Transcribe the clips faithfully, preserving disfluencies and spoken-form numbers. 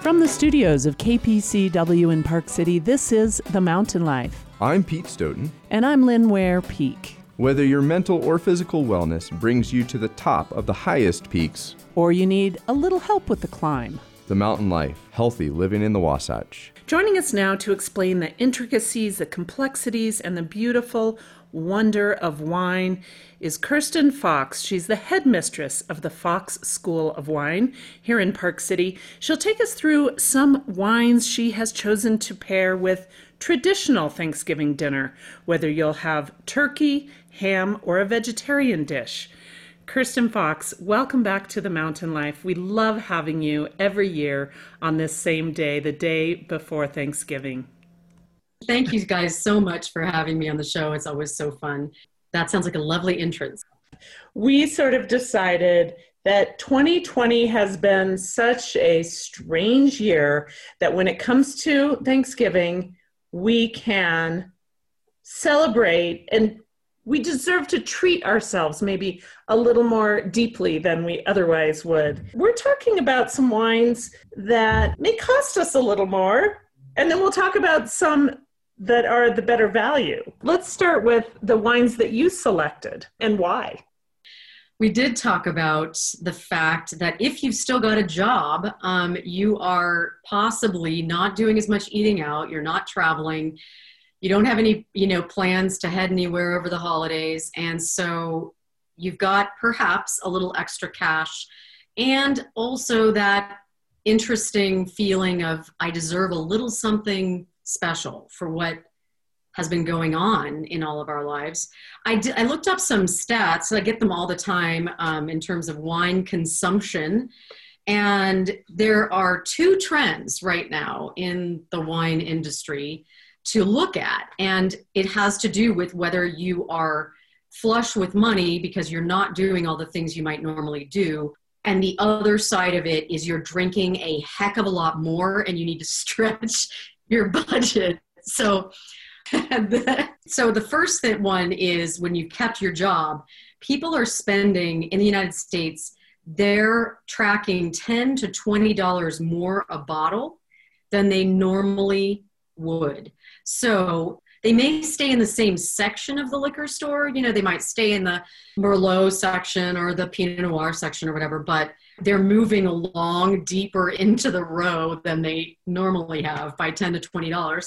From the studios of K P C W in Park City, this is The Mountain Life. I'm Pete Stoughton. And I'm Lynn Ware Peak. Whether your mental or physical wellness brings you to the top of the highest peaks, or you need a little help with the climb, The Mountain Life, healthy living in the Wasatch. Joining us now to explain the intricacies, the complexities, and the beautiful wonder of wine is Kirsten Fox. She's the headmistress of the Fox School of Wine here in Park City. She'll take us through some wines she has chosen to pair with traditional Thanksgiving dinner, whether you'll have turkey, ham, or a vegetarian dish. Kirsten Fox, welcome back to The Mountain Life. We love having you every year on this same day, the day before Thanksgiving. Thank you guys so much for having me on the show. It's always so fun. That sounds like a lovely entrance. We sort of decided that twenty twenty has been such a strange year that when it comes to Thanksgiving, we can celebrate and we deserve to treat ourselves maybe a little more deeply than we otherwise would. We're talking about some wines that may cost us a little more, and then we'll talk about some that are the better value. Let's start with the wines that you selected and why. We did talk about the fact that if you've still got a job, um, you are possibly not doing as much eating out, you're not traveling, you don't have any, you know, plans to head anywhere over the holidays. And so you've got perhaps a little extra cash and also that interesting feeling of I deserve a little something special for what has been going on in all of our lives. I, did, I looked up some stats, I get them all the time um, in terms of wine consumption. And there are two trends right now in the wine industry to look at. And it has to do with whether you are flush with money because you're not doing all the things you might normally do. And the other side of it is you're drinking a heck of a lot more and you need to stretch your budget. So, the, so the first one is when you've kept your job, people are spending in the United States, they're tracking ten to twenty dollars more a bottle than they normally would. So they may stay in the same section of the liquor store. You know, they might stay in the Merlot section or the Pinot Noir section or whatever, but they're moving along deeper into the row than they normally have by ten to twenty dollars.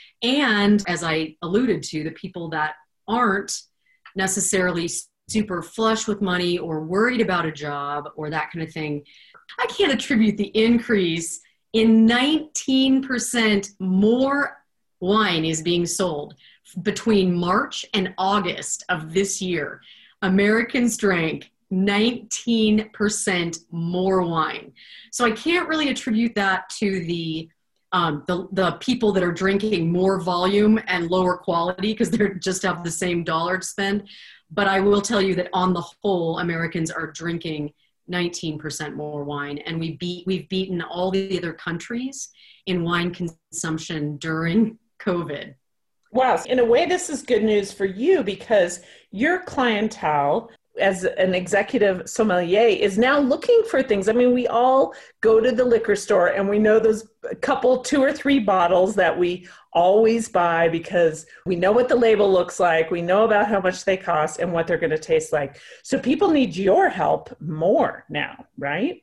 And as I alluded to, the people that aren't necessarily super flush with money or worried about a job or that kind of thing, I can't attribute the increase in nineteen percent more wine is being sold between March and August of this year. Americans drank nineteen percent more wine. So I can't really attribute that to the, um, the, the people that are drinking more volume and lower quality because they just have the same dollar to spend. But I will tell you that on the whole, Americans are drinking nineteen percent more wine. And we beat, we've beaten all the other countries in wine consumption during COVID. Wow. In a way, this is good news for you because your clientele as an executive sommelier is now looking for things. I mean, we all go to the liquor store and we know those couple, two or three bottles that we always buy because we know what the label looks like. We know about how much they cost and what they're going to taste like. So people need your help more now, right?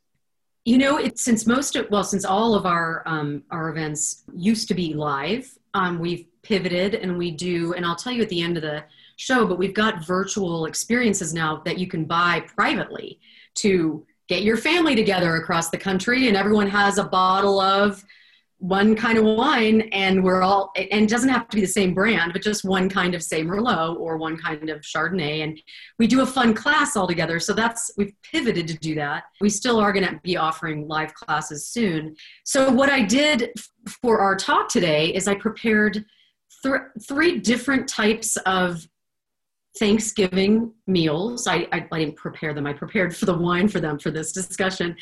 You know, it, since most of, well, since all of our um, our events used to be live, um, we've pivoted and we do, and I'll tell you at the end of the show, but we've got virtual experiences now that you can buy privately to get your family together across the country and everyone has a bottle of one kind of wine and we're all, and it doesn't have to be the same brand, but just one kind of, say, Merlot or one kind of Chardonnay. And we do a fun class all together. So that's, we've pivoted to do that. We still are going to be offering live classes soon. So what I did for our talk today is I prepared th- three different types of Thanksgiving meals. I, I, I didn't prepare them. I prepared for the wine for them for this discussion.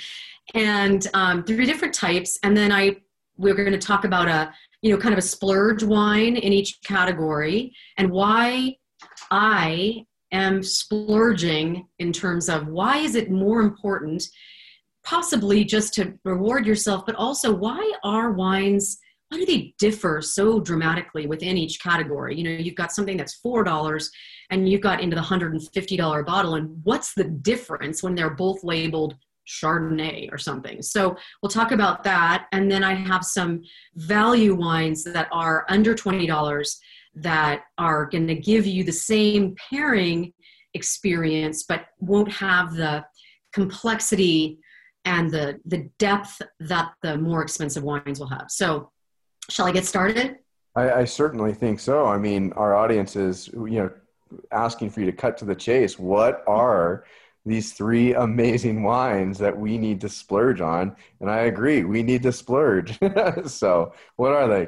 And um, three different types. And then I we're going to talk about a, you know, kind of a splurge wine in each category and why I am splurging in terms of why is it more important possibly just to reward yourself, but also why are wines, why do they differ so dramatically within each category? You know, you've got something that's four dollars and you've got into the one hundred fifty dollars bottle, and what's the difference when they're both labeled Chardonnay or something? So we'll talk about that. And then I have some value wines that are under twenty dollars that are going to give you the same pairing experience, but won't have the complexity and the, the depth that the more expensive wines will have. So shall I get started? I, I certainly think so. I mean, our audience is, you know, asking for you to cut to the chase. What are these three amazing wines that we need to splurge on? And I agree, we need to splurge. So what are they?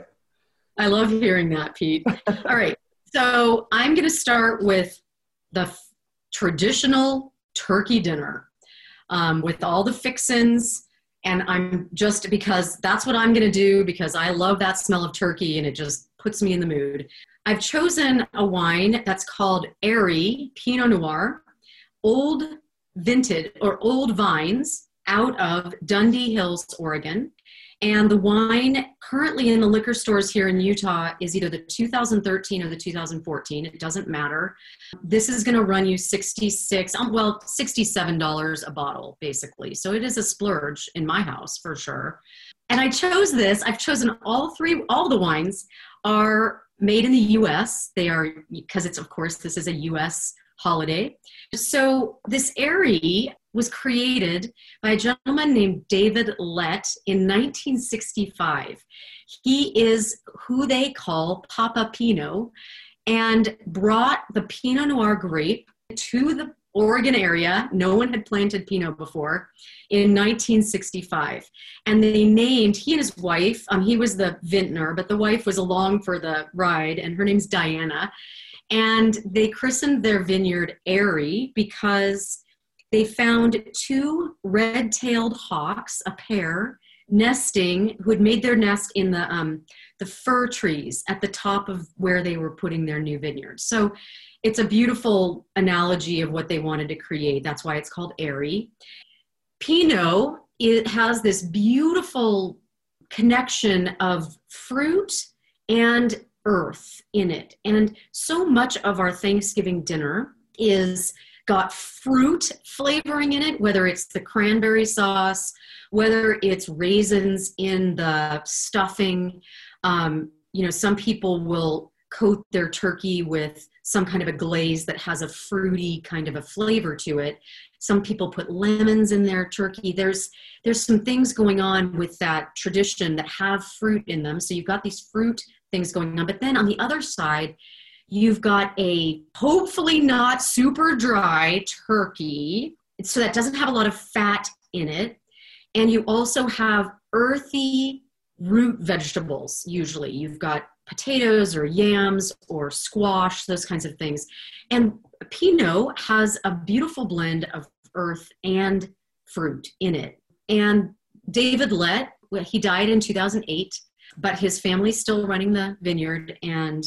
I love hearing that, Pete. All right. So I'm going to start with the f- traditional turkey dinner um, with all the fixins. And I'm just, because that's what I'm going to do, because I love that smell of turkey and it just puts me in the mood. I've chosen a wine that's called Airy Pinot Noir, old vintage or old vines out of Dundee Hills, Oregon. And the wine currently in the liquor stores here in Utah is either the two thousand thirteen or the two thousand fourteen. It doesn't matter. This is going to run you sixty-six, um, well, sixty-seven dollars a bottle, basically. So it is a splurge in my house for sure. And I chose this. I've chosen all three, all the wines are made in the U S. They are, because it's, of course, this is a U S holiday. So this Airy was created by a gentleman named David Lett in nineteen sixty-five. He is who they call Papa Pinot and brought the Pinot Noir grape to the Oregon area. No one had planted Pinot before in nineteen sixty-five. And they named, he and his wife, um, he was the vintner, but the wife was along for the ride, and her name's Diana. And they christened their vineyard Airy because they found two red-tailed hawks, a pair, nesting, who had made their nest in the um, the fir trees at the top of where they were putting their new vineyard. So it's a beautiful analogy of what they wanted to create. That's why it's called Airy. Pinot, it has this beautiful connection of fruit and earth in it. And so much of our Thanksgiving dinner is got fruit flavoring in it, whether it's the cranberry sauce, whether it's raisins in the stuffing. Um, you know, some people will coat their turkey with some kind of a glaze that has a fruity kind of a flavor to it. Some people put lemons in their turkey. There's there's some things going on with that tradition that have fruit in them. So you've got these fruit things going on. But then on the other side, you've got a hopefully not super dry turkey, so that doesn't have a lot of fat in it. And you also have earthy root vegetables, usually. You've got potatoes or yams or squash, those kinds of things. And Pinot has a beautiful blend of earth and fruit in it. And David Lett, well, he died in two thousand eight, but his family's still running the vineyard, and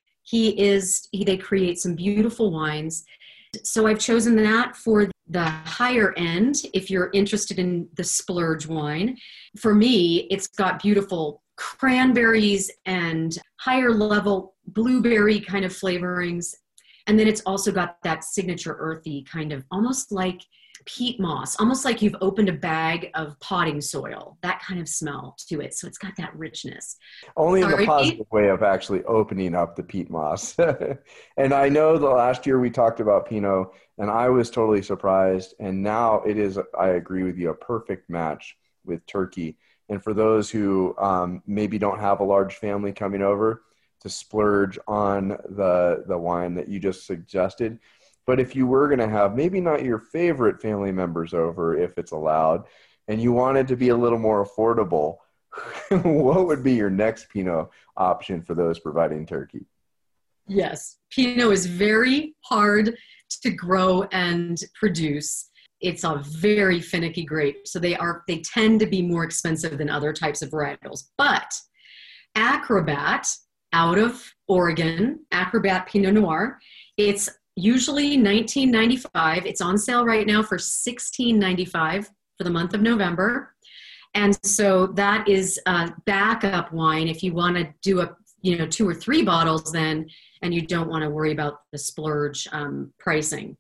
he is, he, they create some beautiful wines. So I've chosen that for the higher end, if you're interested in the splurge wine. For me, it's got beautiful cranberries and higher level blueberry kind of flavorings. And then it's also got that signature earthy kind of, almost like peat moss, almost like you've opened a bag of potting soil, that kind of smell to it. So it's got that richness. Only in Sorry, the positive Pete? way of actually opening up the peat moss. And I know the last year we talked about Pinot, and I was totally surprised. And now it is, I agree with you, a perfect match with turkey. And for those who um, maybe don't have a large family coming over, to splurge on the the wine that you just suggested. But if you were going to have maybe not your favorite family members over, if it's allowed, and you wanted to be a little more affordable, what would be your next Pinot option for those providing turkey? Yes, Pinot is very hard to grow and produce. It's a very finicky grape, so they are they tend to be more expensive than other types of varietals. But Acrobat, out of Oregon, Acrobat Pinot Noir, it's usually nineteen ninety-five. It's on sale right now for sixteen ninety-five for the month of November. And so that is a backup wine if you want to do a, you know, two or three bottles then, and you don't want to worry about the splurge um, pricing.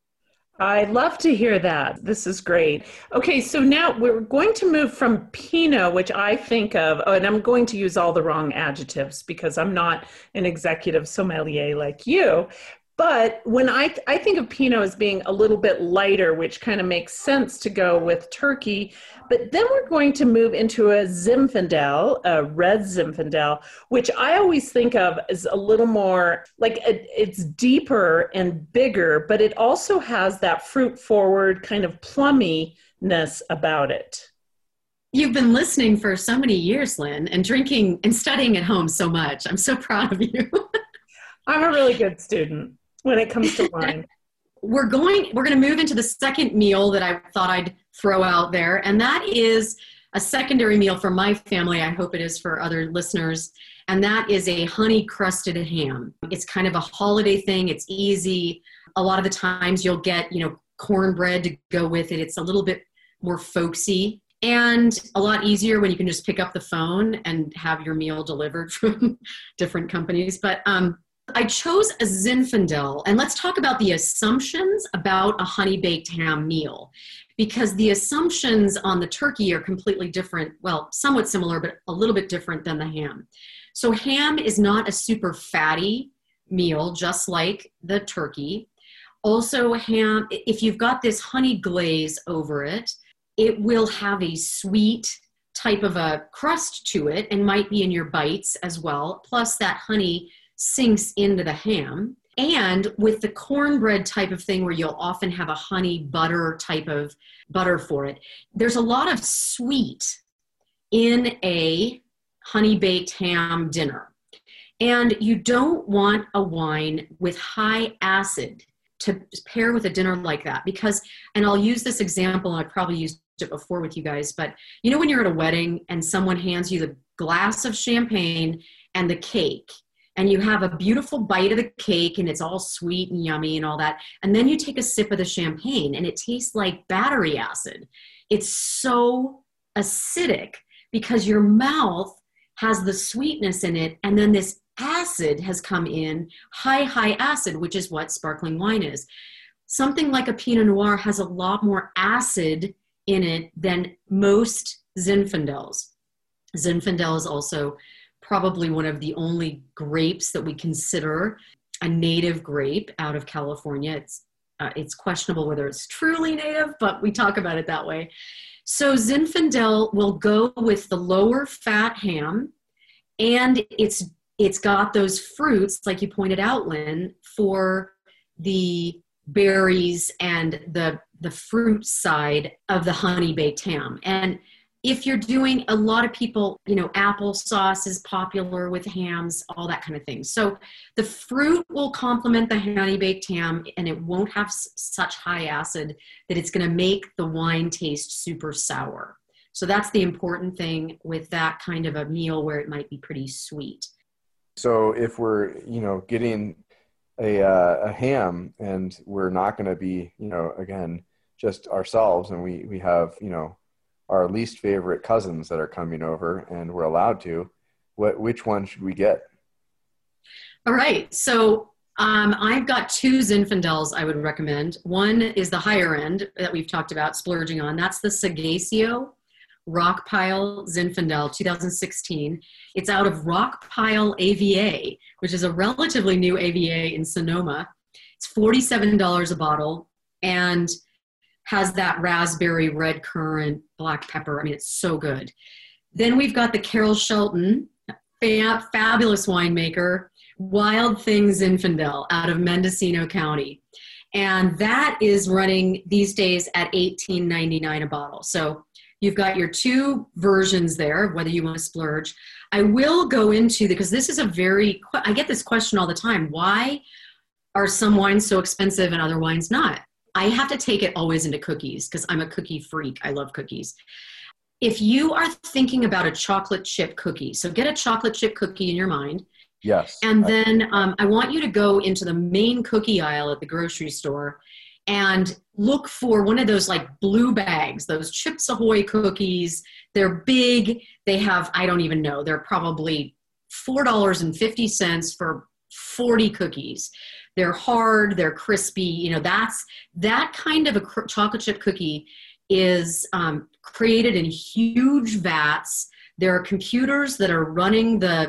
I love to hear that. This is great. Okay, so now we're going to move from Pinot, which I think of, oh, and I'm going to use all the wrong adjectives because I'm not an executive sommelier like you. But when I, I think of Pinot as being a little bit lighter, which kind of makes sense to go with Turkey. But then we're going to move into a Zinfandel, a red Zinfandel, which I always think of as a little more, like it, it's deeper and bigger, but it also has that fruit-forward kind of plumminess about it. You've been listening for so many years, Lynn, and drinking and studying at home so much. I'm so proud of you. I'm a really good student when it comes to wine. We're going, we're going to move into the second meal that I thought I'd throw out there. And that is a secondary meal for my family. I hope it is for other listeners. And that is a honey crusted ham. It's kind of a holiday thing. It's easy. A lot of the times you'll get, you know, cornbread to go with it. It's a little bit more folksy and a lot easier when you can just pick up the phone and have your meal delivered from different companies. But, um, I chose a Zinfandel, and let's talk about the assumptions about a honey-baked ham meal, because the assumptions on the turkey are completely different, well, somewhat similar, but a little bit different than the ham. So ham is not a super fatty meal, just like the turkey. Also, ham, if you've got this honey glaze over it, it will have a sweet type of a crust to it and might be in your bites as well, plus that honey sinks into the ham. And with the cornbread type of thing where you'll often have a honey butter type of butter for it, there's a lot of sweet in a honey baked ham dinner. And you don't want a wine with high acid to pair with a dinner like that because, and I'll use this example, and I've probably used it before with you guys, but you know when you're at a wedding and someone hands you the glass of champagne and the cake, and you have a beautiful bite of the cake and it's all sweet and yummy and all that. And then you take a sip of the champagne and it tastes like battery acid. It's so acidic because your mouth has the sweetness in it. And then this acid has come in, high, high acid, which is what sparkling wine is. Something like a Pinot Noir has a lot more acid in it than most Zinfandels. Zinfandel is also probably one of the only grapes that we consider a native grape out of California. It's uh, it's questionable whether it's truly native, but we talk about it that way. So Zinfandel will go with the lower fat ham, and it's it's got those fruits, like you pointed out, Lynn, for the berries and the the fruit side of the honey baked ham. And if you're doing, a lot of people, you know, applesauce is popular with hams, all that kind of thing. So the fruit will complement the honey baked ham, and it won't have s- such high acid that it's going to make the wine taste super sour. So that's the important thing with that kind of a meal where it might be pretty sweet. So if we're, you know, getting a, uh, a ham and we're not going to be, you know, again, just ourselves, and we, we have, you know, our least favorite cousins that are coming over and we're allowed to, what, which one should we get? All right. So um, I've got two Zinfandels I would recommend. One is the higher end that we've talked about splurging on. That's the Sagacio Rockpile Zinfandel two thousand sixteen. It's out of Rockpile A V A, which is a relatively new A V A in Sonoma. It's forty-seven dollars a bottle and has that raspberry, red currant, black pepper. I mean, it's so good. Then we've got the Carol Shelton, fab, fabulous winemaker, Wild Things Zinfandel out of Mendocino County. And that is running these days at eighteen ninety-nine a bottle. So you've got your two versions there, whether you want to splurge. I will go into, because this is a very, I get this question all the time. Why are some wines so expensive and other wines not? I have to take it always into cookies because I'm a cookie freak. I love cookies. If you are thinking about a chocolate chip cookie, so get a chocolate chip cookie in your mind. Yes. And then um, I want you to go into the main cookie aisle at the grocery store and look for one of those like blue bags, those Chips Ahoy cookies. They're big. They have, I don't even know, they're probably four dollars and fifty cents for forty cookies. They're hard, they're crispy. You know, that's that kind of a cr- chocolate chip cookie is um, created in huge vats. There are computers that are running the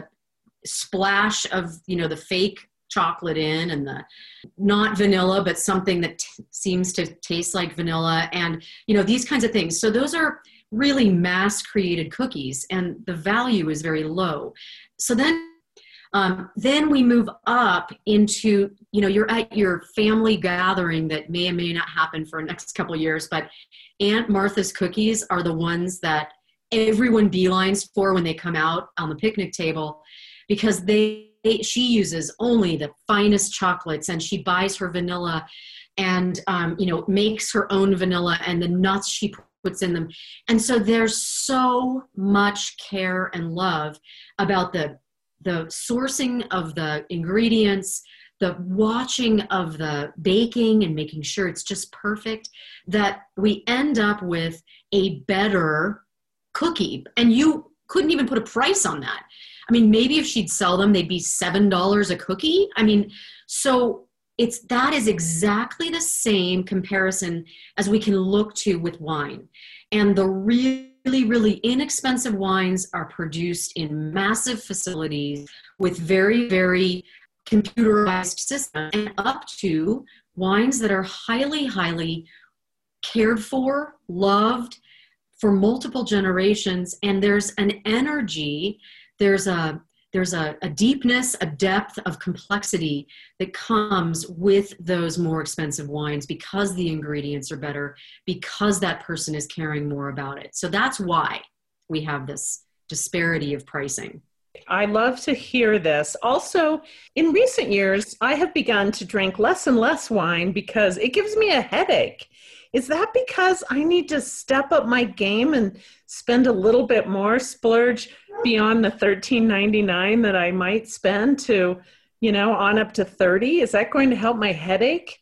splash of, you know, the fake chocolate in, and the not vanilla, but something that t- seems to taste like vanilla, and, you know, these kinds of things. So those are really mass created cookies, and the value is very low. So then Um, then we move up into, you know, you're at your family gathering that may or may not happen for the next couple of years, but Aunt Martha's cookies are the ones that everyone beelines for when they come out on the picnic table, because they, they she uses only the finest chocolates, and she buys her vanilla and, um, you know, makes her own vanilla and the nuts she puts in them. And so there's so much care and love about the the sourcing of the ingredients, the watching of the baking and making sure it's just perfect, that we end up with a better cookie. And you couldn't even put a price on that. I mean, maybe if she'd sell them, they'd be seven dollars a cookie. I mean, so it's, that is exactly the same comparison as we can look to with wine. And the real really, really inexpensive wines are produced in massive facilities with very, very computerized systems, and up to wines that are highly, highly cared for, loved for multiple generations. And there's an energy, there's a there's a, a deepness, a depth of complexity that comes with those more expensive wines, because the ingredients are better, because that person is caring more about it. So that's why we have this disparity of pricing. I love to hear this. Also, in recent years, I have begun to drink less and less wine because it gives me a headache. Is that because I need to step up my game and spend a little bit more, splurge beyond the thirteen ninety-nine that I might spend to, you know, on up to thirty? Is that going to help my headache?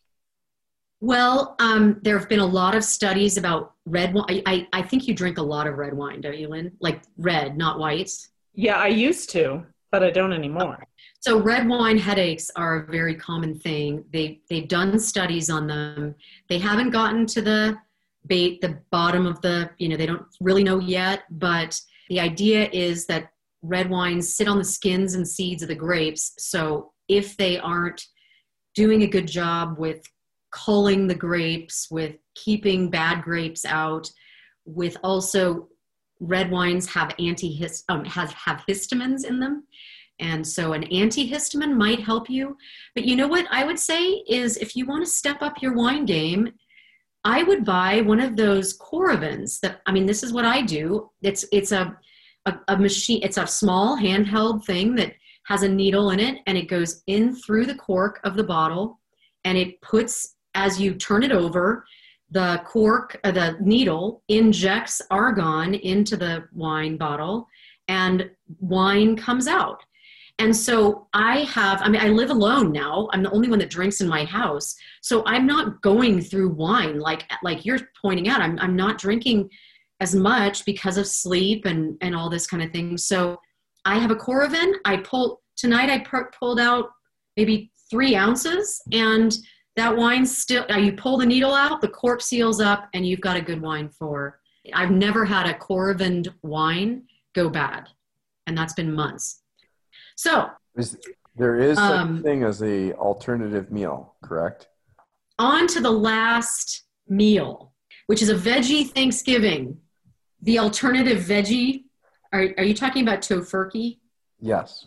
Well, um, there have been a lot of studies about red wine. I, I think you drink a lot of red wine, don't you, Lynn? Like red, not white. Yeah, I used to, but I don't anymore. So red wine headaches are a very common thing. They, they've done studies on them. They haven't gotten to the bait, the bottom of the, you know, they don't really know yet, but the idea is that red wines sit on the skins and seeds of the grapes. So if they aren't doing a good job with culling the grapes, with keeping bad grapes out, with also red wines have anti um, have, have histamines in them. And so an antihistamine might help you. But you know what I would say is, if you want to step up your wine game, I would buy one of those Coravins that, I mean, this is what I do. It's, it's a, a, a machine. It's a small handheld thing that has a needle in it, and it goes in through the cork of the bottle, and it puts, as you turn it over, the cork, uh, the needle injects argon into the wine bottle, and wine comes out. And so I have, I mean, I live alone now. I'm the only one that drinks in my house. So I'm not going through wine like, like you're pointing out. I'm, I'm not drinking as much because of sleep and, and all this kind of thing. So I have a Coravin. I pulled, tonight I pu- pulled out maybe three ounces, and that wine still, uh, you pull the needle out, the cork seals up, and you've got a good wine for, I've never had a Coravin wine go bad. And that's been months. So is, there is such um, a thing as a alternative meal, correct? On to the last meal, which is a veggie Thanksgiving. The alternative veggie, are, are you talking about tofurkey? Yes.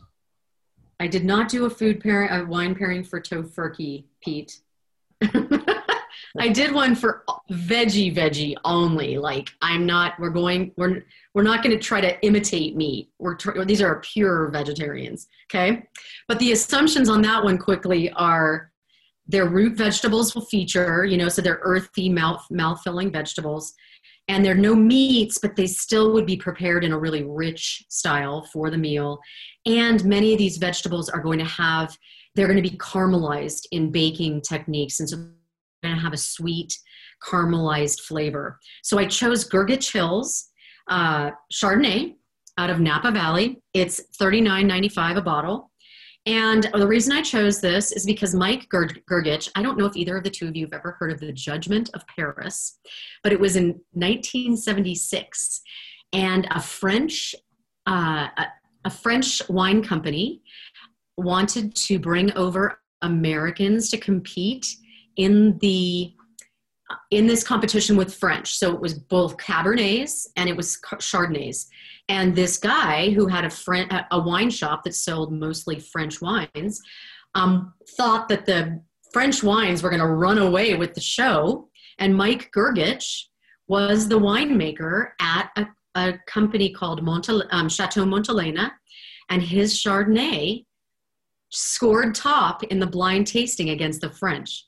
I did not do a food pairing, a wine pairing for tofurkey, Pete. I did one for veggie veggie only. Like, I'm not, we're going, we're, we're not going to try to imitate meat. We're, tr- these are pure vegetarians. Okay. But the assumptions on that one quickly are their root vegetables will feature, you know, so they're earthy, mouth, mouth-filling vegetables, and there are no meats, but they still would be prepared in a really rich style for the meal. And many of these vegetables are going to have, they're going to be caramelized in baking techniques. And so going to have a sweet, caramelized flavor. So I chose Gurgitch Hills uh, Chardonnay out of Napa Valley. It's thirty-nine ninety-five a bottle. And the reason I chose this is because Mike Gur- Gurgitch, I don't know if either of the two of you have ever heard of the Judgment of Paris, but it was in nineteen seventy-six. And a French, uh, a, a French wine company wanted to bring over Americans to compete in the in this competition with French. So it was both Cabernets and it was Chardonnays. And this guy who had a, French, a wine shop that sold mostly French wines um, thought that the French wines were going to run away with the show. And Mike Gurgitch was the winemaker at a, a company called Monte, um, Chateau Montelena. And his Chardonnay scored top in the blind tasting against the French.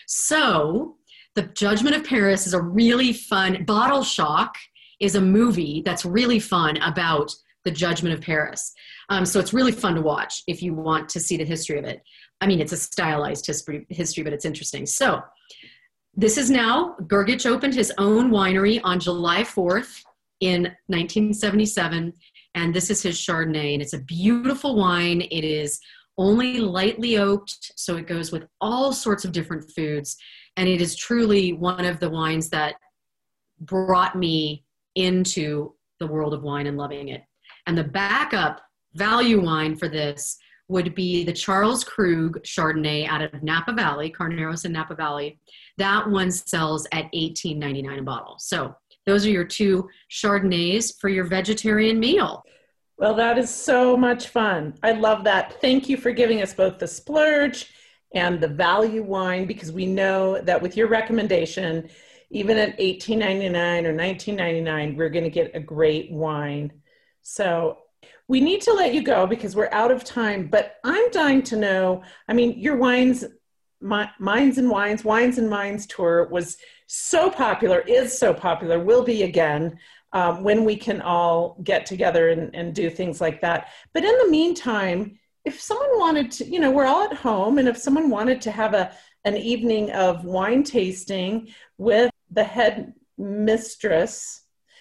So The Judgment of Paris is a really fun, Bottle Shock is a movie that's really fun about the Judgment of Paris. Um, so it's really fun to watch if you want to see the history of it. I mean, it's a stylized history, history, but it's interesting. So this is now, Gurgitch opened his own winery on July fourth in nineteen seventy-seven. And this is his Chardonnay, and it's a beautiful wine. It is only lightly oaked, so it goes with all sorts of different foods. And it is truly one of the wines that brought me into the world of wine and loving it. And the backup value wine for this would be the Charles Krug Chardonnay out of Napa Valley, Carneros in Napa Valley. That one sells at eighteen ninety-nine a bottle. So those are your two Chardonnays for your vegetarian meal. Well, that is so much fun. I love that. Thank you for giving us both the splurge and the value wine, because we know that with your recommendation, even at eighteen ninety-nine or nineteen ninety-nine, we're going to get a great wine. So we need to let you go because we're out of time, but I'm dying to know, I mean, your wines, my, Minds and Wines, Wines and Minds tour was so popular, is so popular, will be again um, when we can all get together and, and do things like that. But in the meantime, if someone wanted to, you know, we're all at home, and if someone wanted to have a an evening of wine tasting with the head mistress,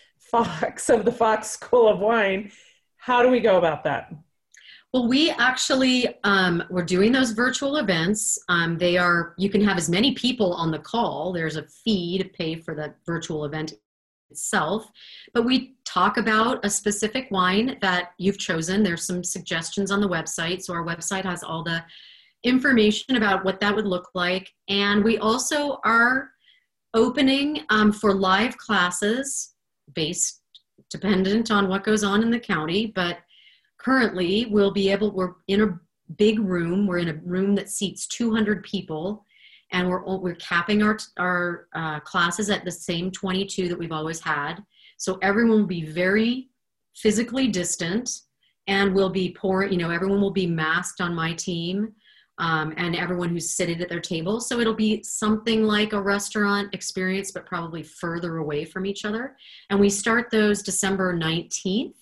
Fox, of the Fox School of Wine, how do we go about that? Well, we actually, um, we're doing those virtual events. Um, they are, you can have as many people on the call. There's a fee to pay for the virtual event itself, but we talk about a specific wine that you've chosen. There's some suggestions on the website. So our website has all the information about what that would look like. And we also are opening um, for live classes based, dependent on what goes on in the county. But currently we'll be able, we're in a big room. We're in a room that seats two hundred people. And we're we're capping our our uh, classes at the same twenty-two that we've always had. So everyone will be very physically distant, and we'll be pouring, you know, everyone will be masked on my team, um, and everyone who's sitting at their table. So it'll be something like a restaurant experience, but probably further away from each other. And we start those December nineteenth.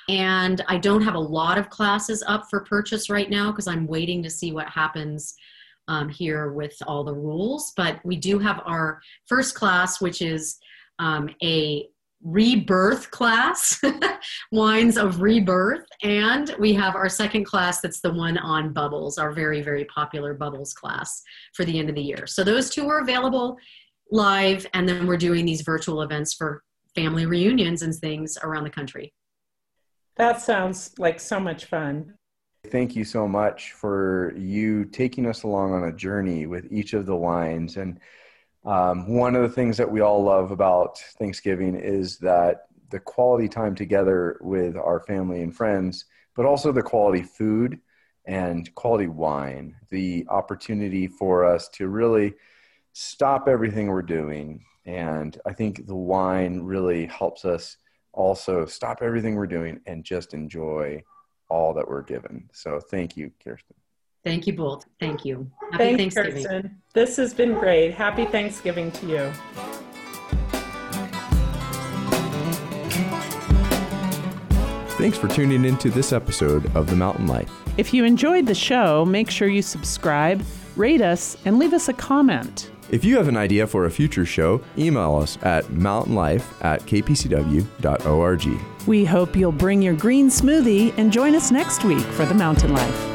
And I don't have a lot of classes up for purchase right now because I'm waiting to see what happens Um, here with all the rules, but we do have our first class, which is um, a rebirth class, Wines of Rebirth, and we have our second class that's the one on bubbles, our very, very popular bubbles class for the end of the year. So those two are available live, and then we're doing these virtual events for family reunions and things around the country. That sounds like so much fun. Thank you so much for you taking us along on a journey with each of the wines. And um, one of the things that we all love about Thanksgiving is that the quality time together with our family and friends, but also the quality food and quality wine, the opportunity for us to really stop everything we're doing. And I think the wine really helps us also stop everything we're doing and just enjoy all that we're given. So thank you, Kirsten. Thank you both. Thank you. Happy Thanks, Thanksgiving. Kirsten. This has been great. Happy Thanksgiving to you. Thanks for tuning into this episode of The Mountain Life. If you enjoyed the show, make sure you subscribe, rate us, and leave us a comment. If you have an idea for a future show, email us at mountainlife at k p c w dot org. We hope you'll bring your green smoothie and join us next week for The Mountain Life.